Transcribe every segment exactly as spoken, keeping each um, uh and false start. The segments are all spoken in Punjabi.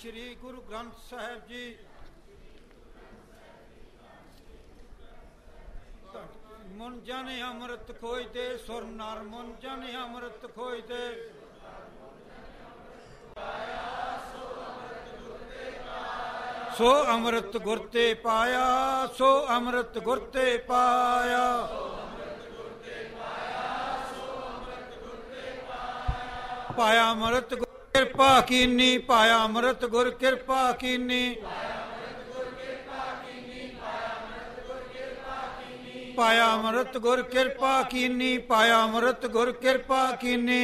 श्री गुरु ग्रंथ साहिब जी मुन जाने अमृत खोई दे सुर नर मुन जाने अमृत खोई दे सो अमृत गुर ते पाया सो अमृत गुर ते पाया पाया अमृत गुर किरपा कीनी पाया अमृत गुर किरपा कीनी पाया अमृत गुर किरपा कीनी पाया अमृत गुर किरपा कीनी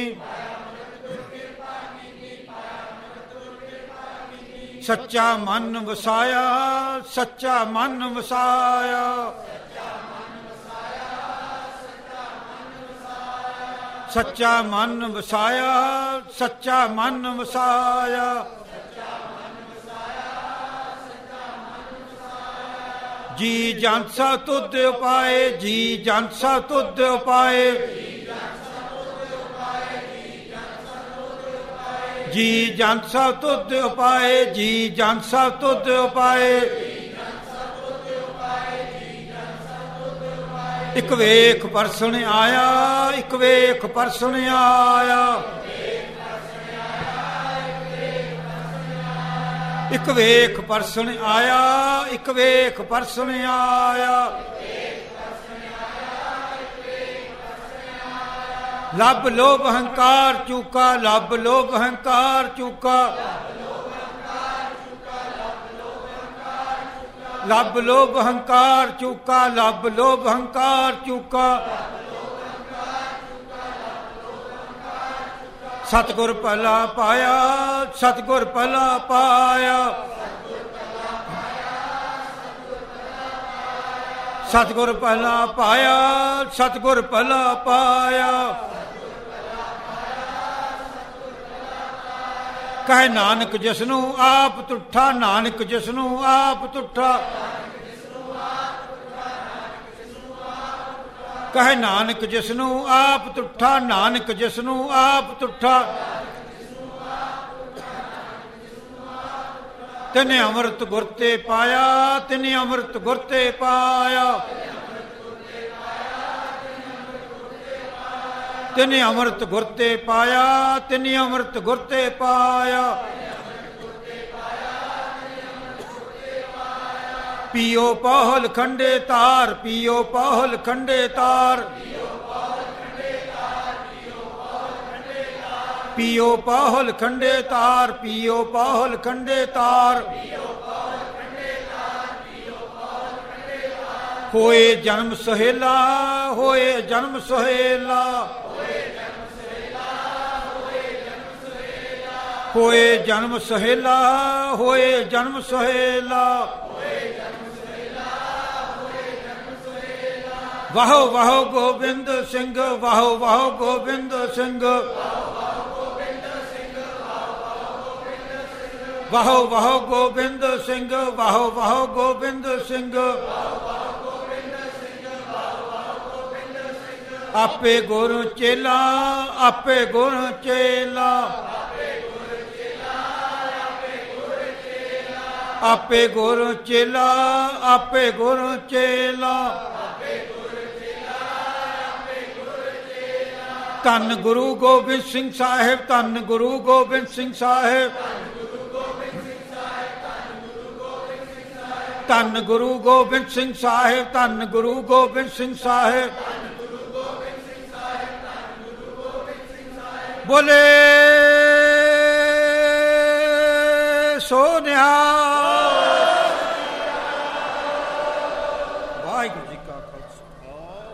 सच्चा मन वसाया सच्चा मन वसाया सच्चा मन वसाया सच्चा मन वसाया जी जानसा तुद उपाए जी जानसा तुद उपाए जी जानसा तुद उपाए जी जानसा तुद उपाए इक वेख परसण आया इक वेख परसण आया इक वेख परसण आया इक वेख परसण आया लब लोभ अहंकार चूका लब लोभ अहंकार चूका लब लोभ अहंकार चूका लब लोभ अहंकार चूका सतगुर भला पाया सतगुर भला पाया सतगुर भला पाया सतगुर भला पाया कहे नानक जिसनू आप तुठा नानक जिसनू आप तुठा कहे नानक जिसनू आप तुठा नानक जिसनू आप तुठा तिने अमृत गुर ते पाया तिने अमृत गुर ते पाया तिने अमृत गुर ते पाया तिने अमृत गुर ते पाया पियो पाहल खंडे तार पियो पाहल खंडे तार पियो पाहल खंडे तार पियो पाहल खंडे तार होए जन्म सहेला होए जन्म सहेला होए जन्म सहेला होए जन्म सहेला वाहो वाहो गोबिंद सिंह वाहो वाहो गोबिंद सिंह वाहो वाहो गोबिंद सिंह वाहो वाहो गोबिंद सिंह आपे गुरु चेला आपे गुरु चेला आपे गुरु चेला आपे गुरु चेला धन गुरु गोबिंद सिंह साहिब धन गुरु गोबिंद सिंह साहिब धन गुरु गोबिंद सिंह साहिब धन गुरु गोबिंद सिंह साहिब बोले सो निहाल वाहिगुरू जी का खालसा।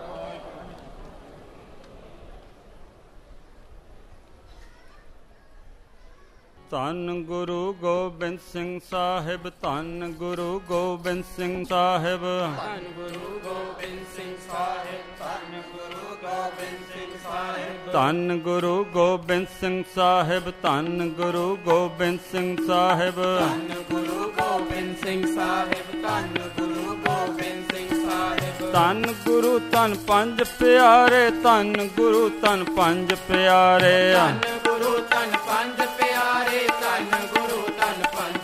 ਧੰਨ ਗੁਰੂ ਗੋਬਿੰਦ ਸਿੰਘ ਸਾਹਿਬ ਧੰਨ ਗੁਰੂ ਗੋਬਿੰਦ ਸਿੰਘ ਸਾਹਿਬ ਧੰਨ ਗੁਰੂ ਗੋਬਿੰਦ ਸਿੰਘ ਸਾਹਿਬ ਧੰਨ ਗੁਰੂ ਗੋਬਿੰਦ ਸਿੰਘ ਸਾਹਿਬ ਧੰਨ ਗੁਰੂ ਗੋਬਿੰਦ ਸਿੰਘ ਸਾਹਿਬ ਧੰਨ ਗੁਰੂ ਗੋਬਿੰਦ ਸਿੰਘ ਸਾਹਿਬ ਧੰਨ ਗੁਰੂ ਗੋਬਿੰਦ ਸਿੰਘ ਸਾਹਿਬ ਧੰਨ ਗੁਰੂ ਗੋਬਿੰਦ ਸਿੰਘ ਸਾਹਿਬ ਧੰਨ ਗੁਰੂ ਧੰਨ ਪੰਜ ਪਿਆਰੇ ਧੰਨ ਗੁਰੂ ਧੰਨ ਪੰਜ ਪਿਆਰੇ ਧੰਨ ਗੁਰੂ ਧੰਨ ਪੰਜ ਪਿਆਰੇ ਧੰਨ ਗੁਰੂ ਧੰਨ ਪੰਜ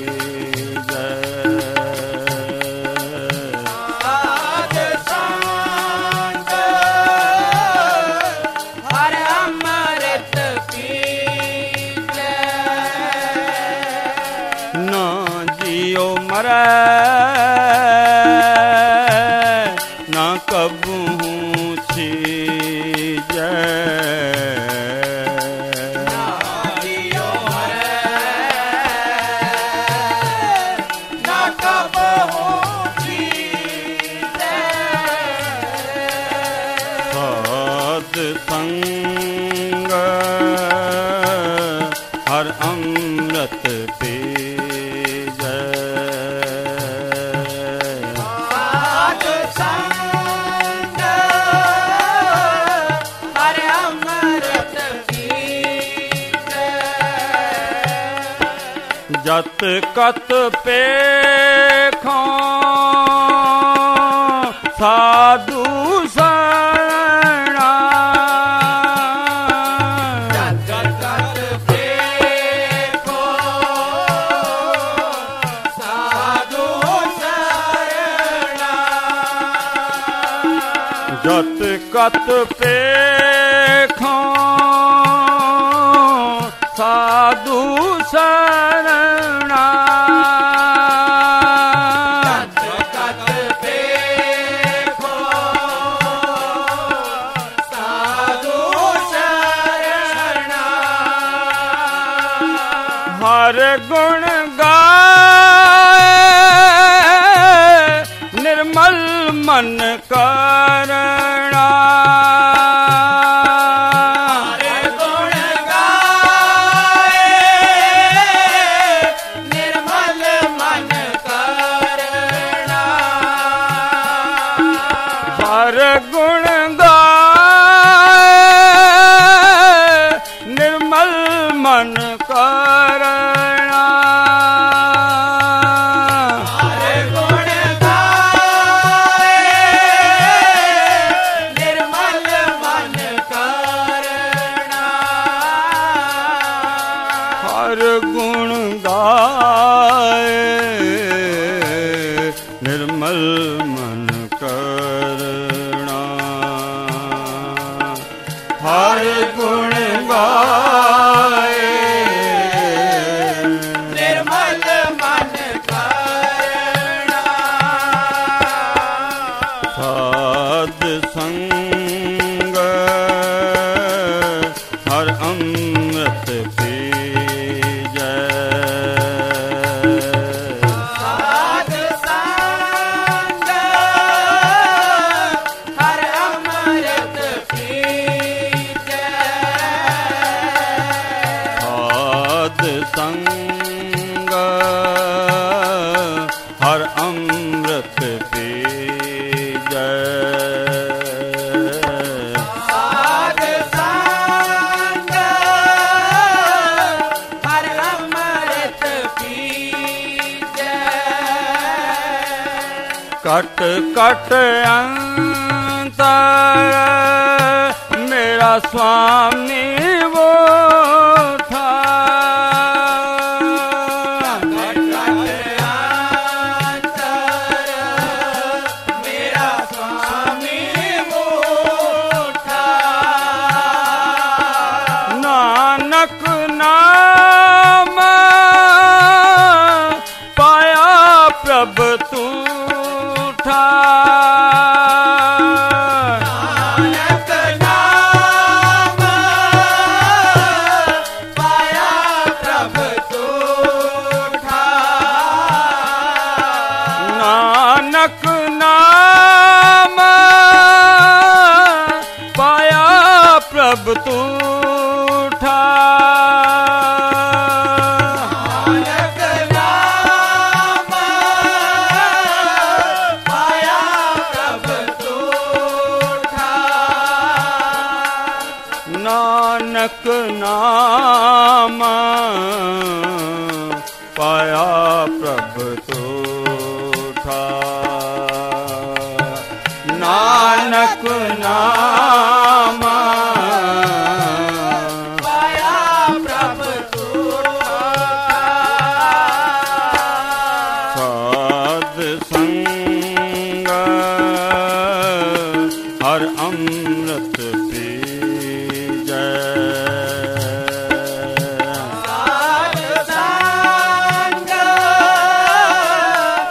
मरै ना कबू छीजै ना जियो मरै ना कबहू छीजै साध संग हर अमृत पीजै साध संग हर अमृत पीजै जत कत पेखों साधु शरणा जत कत देखो साधु शरणा जत कत पेखों साधु शरणा जत कत देखो साधु शरणा हर गुण गाए निर्मल मन करना हरे गुण गाए निर्मल मन करना हर गुण गाए निर्मल मन करना हरे गुण गाए निर्मल मन करना हर गुण गाए निर्मल मन करना हर गुण गाए निर्मल मन करना साध संग हर अमृत पीजै साध संग हर अमृत पीजै साध संग हर अमृत पीजै साध संग हर अमृत पीजै कट कट अंतर मेरा स्वामी वो था मेरा स्वामी मोठा नानक नाम पाया प्रभ तूठा नानक नाम पाया प्रभ तूठा नानक नाम पाया प्रभ तूठा नानक नाम पाया प्रभ तूठा नानक नाम पाया प्रभ तूठा नानक नाम पाया प्रभ तूठा साध संग हर अमृत पीजै साध संग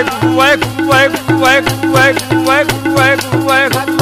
ਵਾਹਿਗੁਰੂ ਵਾਹਿਗੁਰੂ ਵਾਹਿਗੁਰੂ ਵਾਹਿਗੁਰੂ ਵਾਹਿਗੁਰੂ ਵਾਹਿਗੁਰੂ ਵਾਹਿਗੁਰੂ ਵਾਹਿਗੁਰੂ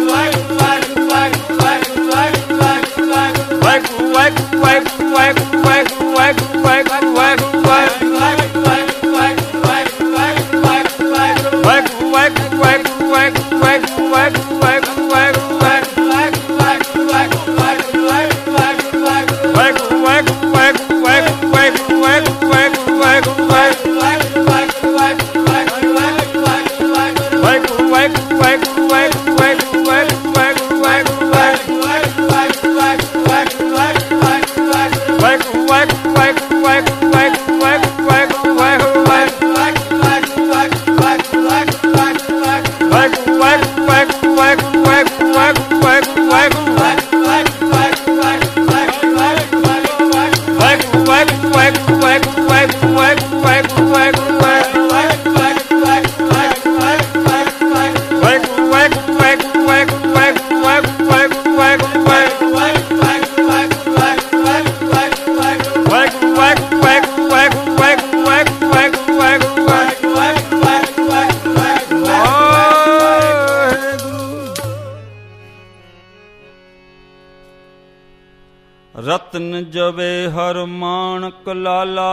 ਰਤਨ ਜਵੇ ਹਰ ਮਾਣਕ ਲਾਲਾ,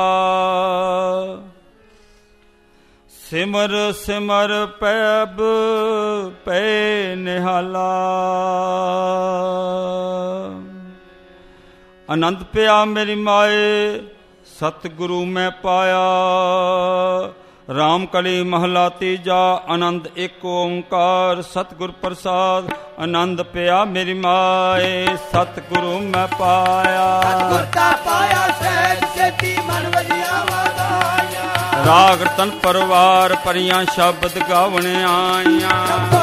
ਸਿਮਰ ਸਿਮਰ ਪੈਬ ਪੈ ਨਿਹਾਲਾ। ਆਨੰਦ ਪਿਆ ਮੇਰੀ ਮਾਏ ਸਤਿਗੁਰੂ ਮੈਂ ਪਾਇਆ, ਰਾਮ ਕਲੀ ਮਹਲਾ ਤੀਜਾ। ਆਨੰਦ ਇੱਕ ਓੰਕਾਰ ਸਤਿਗੁਰ ਪ੍ਰਸਾਦ, ਆਨੰਦ ਪਿਆ ਮੇਰੀ ਮਾਏ ਸਤਿਗੁਰੂ ਮੈਂ ਪਾਇਆ। ਸਤਿਗੁਰ ਦਾ ਪਾਇਆ ਸਹਿਜ ਸੇਤੀ ਮਨ ਵਜਿਆ ਵਾਦਾਇਆ, ਰਾਗ ਰਤਨ ਪਰਿਵਾਰ ਪਰੀਆਂ ਸ਼ਬਦ ਗਾਵਣ ਆਈਆਂ।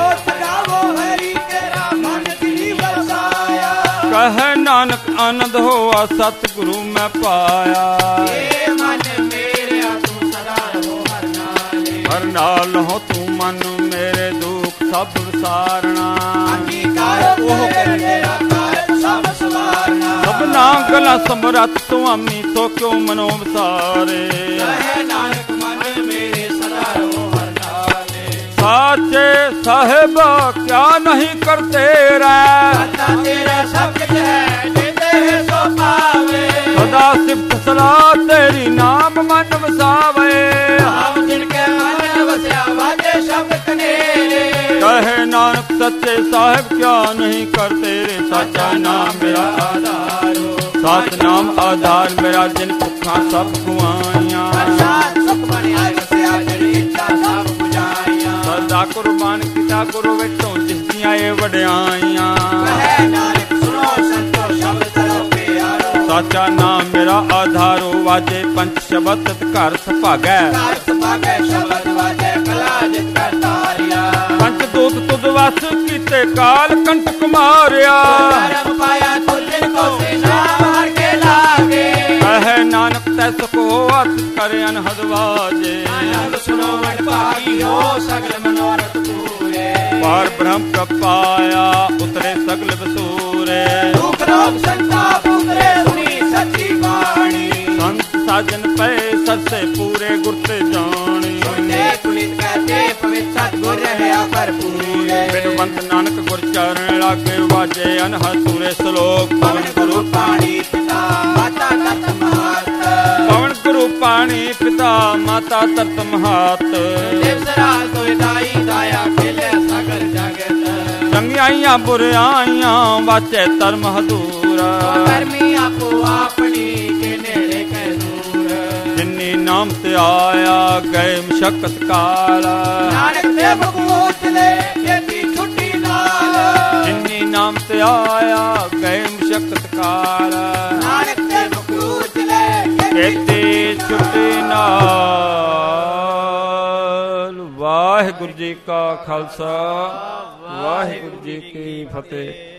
ਗਾਵੋ ਹਰੀ ਤੇਰਾ ਮਨ ਦਿਲੀ ਵਸਾਇਆ, ਕਹੈ ਨਾਨਕ ਆਨੰਦ ਹੋਆ ਸਤਿਗੁਰੂ ਮੈਂ ਪਾਇਆ। ਏ ਮਨ ਮੇਰਿਆ ਤੂੰ ਸਦਾ ਰਹੋ ਹਰ ਨਾਲੇ, ਹਰ ਨਾਲ ਹੋ ਤੂੰ ਮਨ ਮੇਰੇ ਦੁੱਖ ਸਭ ਵਿਸਾਰਣਾ। ਅੰਗੀਕਾਰ ਉਹ ਤੇਰਾ ਕਾਰਜ ਸਭ ਸਵਾਰਨਾ, ਸਭਨਾ ਗਲਾ ਸਮਰੱਥ ਸੁਆਮੀ ਤੋ ਕਿਉ ਮਨੋ ਵਿਸਾਰੇ। ਕਹੈ ਨਾਨਕ ਮਨ ਮੇਰੇ ਸਦਾ ਰਹੋ ਹਰ ਨਾਲੇ, ਸਾਚੇ ਸਾਹਿਬਾ ਕਿਆ ਨਹੀਂ ਕਰਤੇ ਰਹਿ। ਦਾਤਾ ਤੇਰਾ ਸਭ ਕੁਝ ਹੈ ਜਿੰਦੇ ਸੋ ਪਾਵੇ, ਸਦਾ ਸਿਫਤ ਸਲਾਹ ਤੇਰੀ ਨਾਮ ਮਨ ਵਸਾਵੇ। ਆਪ ਜਿਨ ਕੇ ਮਨ ਵਸਿਆ ਵਾਜੇ ਸ਼ਬਦ ਕਨੇਰੇ, ਕਹੇ ਨਾਨਕ ਸੱਚੇ ਸਾਹਿਬ ਕਿਆ ਨਹੀਂ ਕਰਤੇ ਰੇ। ਸਾਚਾ ਨਾਮ ਮੇਰਾ ਆਧਾਰ, ਸਤ ਨਾਮ ਆਧਾਰ ਮੇਰਾ ਜਿਨ ਭੁੱਖਾਂ ਸਭ ਖੁਆਈਆਂ। ਪ੍ਰਸਾਦ ਸੁਖ ਬਣਿਆ ਵਸਿਆ ਜਿਹੜੀ ਇੱਛਾ ਸਭ 부ਝਾਈਆਂ, ਸਦਾ ਕੁਰਬਾਨ ਕੀਤਾ ਗੁਰੂ ਵਿੱਚੋਂ ਜਿਸ ਦੀਆਂ ਇਹ ਵਡਿਆਈਆਂ। ਕਹੈ ਨਾਨਕ ਸੁਣੋ ਸੰਤੋ ਸ਼ਬਦ ਤਰੋ ਪਿਆਰੋ, ਸਾਚਾ ਨਾਮ ਮੇਰਾ ਆਧਾਰੋ ਵਾਜੇ ਪੰਚ ਸ਼ਬਦ ਘਰ ਸੁਭਾਗੈ। ਘਰ ਸੁਭਾਗੈ ਸ਼ਬਦ ਵਾਜੇ ਕਲਾ ਜਿਤ ਕਰ ਤਾਰਿਆ, ਪੰਚ ਦੂਤ ਤੁਧ ਵਸ ਕੀਤੇ ਕਾਲ ਕੰਟਕ ਮਾਰਿਆ। ਧਰਮ ਪਾਇਆ ਤੁਲਿਨ ਕੋ ਸੇ ਨਾਮ ਹਰ ਕੇ ਲਾਗੇ, ਕਹੈ ਨਾਨਕ ਤੈ ਸਕੋ ਅਤ ਕਰੇ ਅਨਹਦ ਵਾਜੇ। ਆਨੰਦ ਸੁਣੋ ਵਡ ਭਾਗੀ ਹੋ ਸਗਲ ਮਨੋਰਥ ਪੂਰੇ, ਪਾਰ ਬ੍ਰਹਮ ਪ੍ਰਪਾਇਆ ਉਤਰੇ ਸਗਲ ਵਸੂਰੇ। ਦੁਖ ਰੋਗ ਸੰਤਾਪ ਉਤਰੇ ਸੁਣੀ ਸੱਚੀ ਬਾਣੀ, ਸੰਤ ਸਾਜਨ ਪਏ ਸਰਸੇ ਪੂਰੇ ਗੁਰ ਤੇ ਜਾਣੀ। ਸੁਣਦੇ ਪੁਲਿਤ ਕਹਤੇ ਪਵਿੱਤ ਸਤਿਗੁਰ ਰਹਿਆ ਭਰਪੂਰੇ, ਬਿਨ ਬੰਤ ਨਾਨਕ ਗੁਰ ਚਰਨ ਲਾਗੇ ਵਾਜੇ ਅਨਹਦ ਸੂਰੇ ਸ਼ਲੋਕ। ਪਵਨ ਗੁਰੂ ਪਾਣੀ ਪਿਤਾ ਮਾਤਾ ਤਤ ਮਹਾਤ, ਪਵਨ ਗੁਰੂ ਪਾਣੀ ਪਿਤਾ ਮਾਤਾ ਤਰਤ ਮਹਾਤ। ਦੇਵ ਸਰਾਜ ਤੋਇ ਦਾਈ ਦਾਇਆ ਖੇਲੇ ਸਗਲ ਜਗਤ, ਚੰਗਿਆਈਆਂ ਬੁਰਿਆਈਆਂ ਵਾਚੇ ਧਰਮ ਹਦੂਰਾ। ਕਰਮੀ ਆਪੋ ਆਪਣੀ ਕੇ ਨੇੜੇ ਕਹਿ ਦੂਰ, ਜਿਨੀ ਨਾਮ ਤੇ ਆਇਆ ਗਏ ਮਸ਼ਕਤ ਕਾਲ। ਨਾਨਕ ਦੇ ਬਖੂਤ ਲੈ ਜੇਤੀ ਛੁੱਟੀ ਨਾਲ, ਜਿਨੀ ਨਾਮ ਤੇ ਆਇਆ ਗਏ ਮਸ਼ਕਤ ਕਾਲ। ਨਾਨਕ ਦੇ ਬਖੂਤ ਲੈ ਕੇਤੀ ਛੁੱਟੀ ਨਾਲ। ਵਾਹਿਗੁਰੂ ਜੀ ਕਾ ਖਾਲਸਾ ਵਾਹਿਗੁਰੂ ਜੀ ਕੀ ਫਤਿਹ।